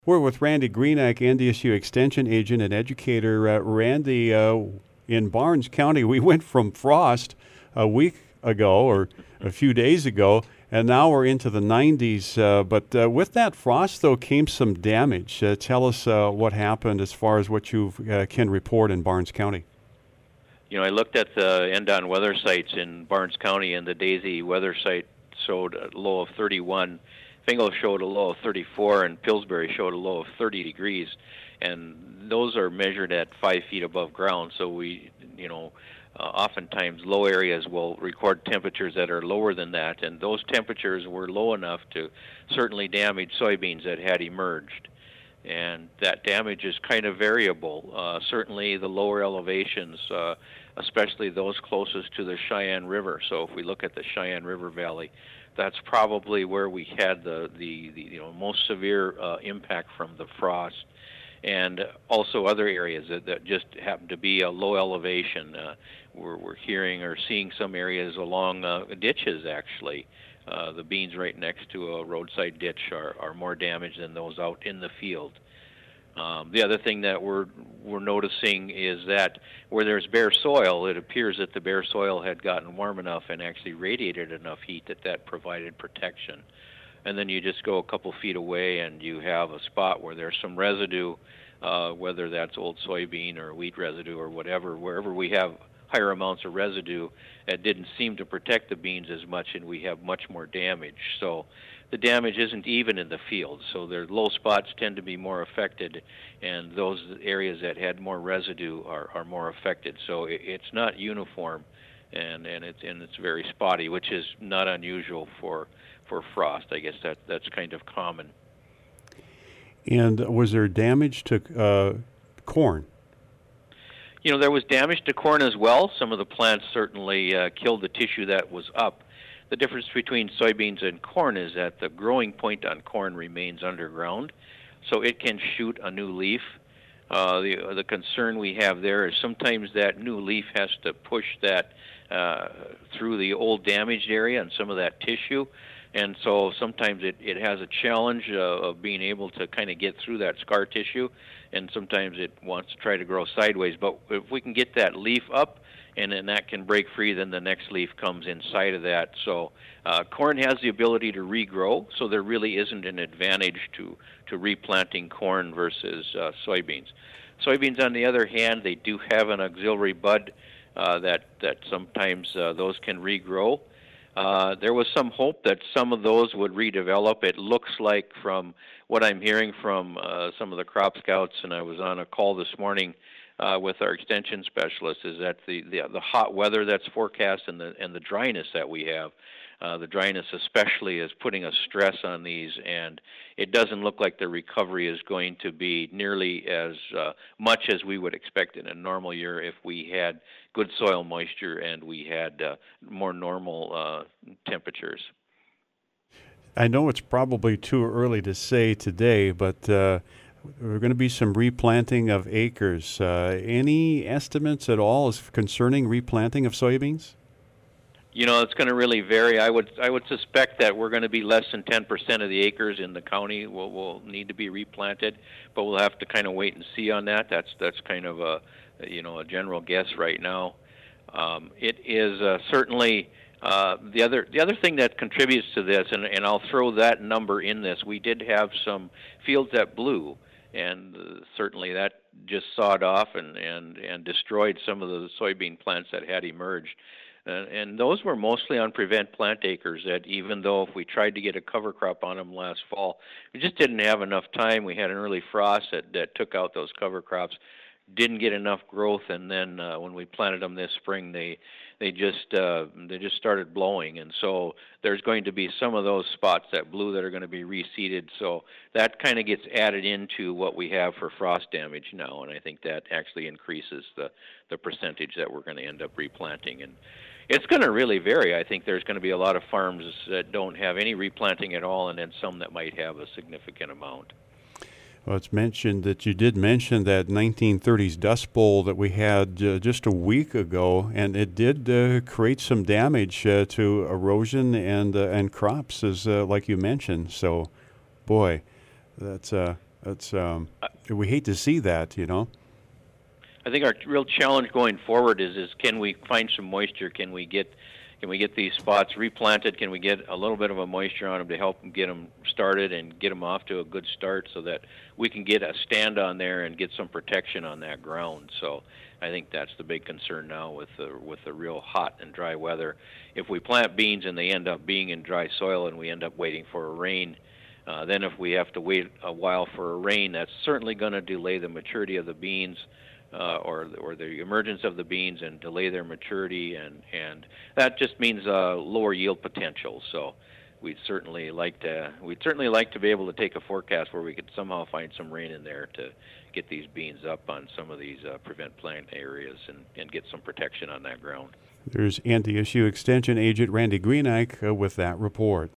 We're with Randy Greenack, NDSU Extension Agent and Educator. Randy, in Barnes County, we went from frost a week ago or a few days ago, and now we're into the 90s. But with that frost, though, came some damage. Tell us what happened as far as what you can report in Barnes County. You know, I looked at the NDON weather sites in Barnes County, and the Daisy weather site showed a low of 31. Fingal showed a low of 34, and Pillsbury showed a low of 30 degrees. And those are measured at 5 feet above ground, so oftentimes low areas will record temperatures that are lower than that, and those temperatures were low enough to certainly damage soybeans that had emerged. And that damage is kind of variable. Certainly the lower elevations, especially those closest to the Cheyenne River. So if we look at the Cheyenne River Valley, that's probably where we had the most severe impact from the frost, and also other areas that just happen to be a low elevation. We're hearing or seeing some areas along ditches actually. The beans right next to a roadside ditch are more damaged than those out in the field. The other thing that we're noticing is that where there's bare soil, it appears that the bare soil had gotten warm enough and actually radiated enough heat that provided protection. And then you just go a couple feet away and you have a spot where there's some residue, whether that's old soybean or wheat residue or whatever. Wherever we have higher amounts of residue, it didn't seem to protect the beans as much, and we have much more damage. So the damage isn't even in the field. So their low spots tend to be more affected, and those areas that had more residue are more affected. So it's not uniform, and it's very spotty, which is not unusual for frost. I guess that's kind of common. And was there damage to corn? You know, there was damage to corn as well. Some of the plants certainly killed the tissue that was up. The difference between soybeans and corn is that the growing point on corn remains underground, so it can shoot a new leaf. The concern we have there is sometimes that new leaf has to push that through the old damaged area and some of that tissue, and so sometimes it has a challenge of being able to kind of get through that scar tissue, and sometimes it wants to try to grow sideways. But if we can get that leaf up, and then that can break free, then the next leaf comes inside of that. So corn has the ability to regrow, so there really isn't an advantage to replanting corn versus soybeans. Soybeans, on the other hand, they do have an auxiliary bud that sometimes those can regrow. There was some hope that some of those would redevelop. It looks like, from what I'm hearing from some of the crop scouts, and I was on a call this morning with our extension specialists, is that the hot weather that's forecast and the dryness that we have, the dryness especially, is putting a stress on these, and it doesn't look like the recovery is going to be nearly as much as we would expect in a normal year if we had good soil moisture and we had more normal temperatures. I know it's probably too early to say today, but there are going to be some replanting of acres. Any estimates at all as concerning replanting of soybeans? You know, it's going to really vary. I would suspect that we're going to be less than 10% of the acres in the county will need to be replanted, but we'll have to kind of wait and see on that. That's kind of a general guess right now. It is certainly the other thing that contributes to this, and I'll throw that number in this. We did have some fields that blew, and certainly that just sawed off and destroyed some of the soybean plants that had emerged. And those were mostly on prevent plant acres that, even though if we tried to get a cover crop on them last fall, we just didn't have enough time. We had an early frost that took out those cover crops, didn't get enough growth, and then when we planted them this spring, they just started blowing. And so there's going to be some of those spots that blew that are going to be reseeded. So that kind of gets added into what we have for frost damage now, and I think that actually increases the percentage that we're going to end up replanting. And it's going to really vary. I think there's going to be a lot of farms that don't have any replanting at all, and then some that might have a significant amount. Well, it's mentioned that you did mention that 1930s Dust Bowl that we had just a week ago, and it did create some damage to erosion and crops, as like you mentioned. So, boy, that's That's we hate to see that, you know. I think our real challenge going forward is can we find some moisture? Can we get these spots replanted? Can we get a little bit of a moisture on them to help them get them started and get them off to a good start so that we can get a stand on there and get some protection on that ground? So I think that's the big concern now with the real hot and dry weather. If we plant beans and they end up being in dry soil and we end up waiting for a rain, then if we have to wait a while for a rain, that's certainly going to delay the maturity of the beans. Or the emergence of the beans and delay their maturity, and that just means lower yield potential. So we'd certainly like to be able to take a forecast where we could somehow find some rain in there to get these beans up on some of these prevent plant areas and get some protection on that ground. There's NDSU Extension Agent Randy Greenike with that report.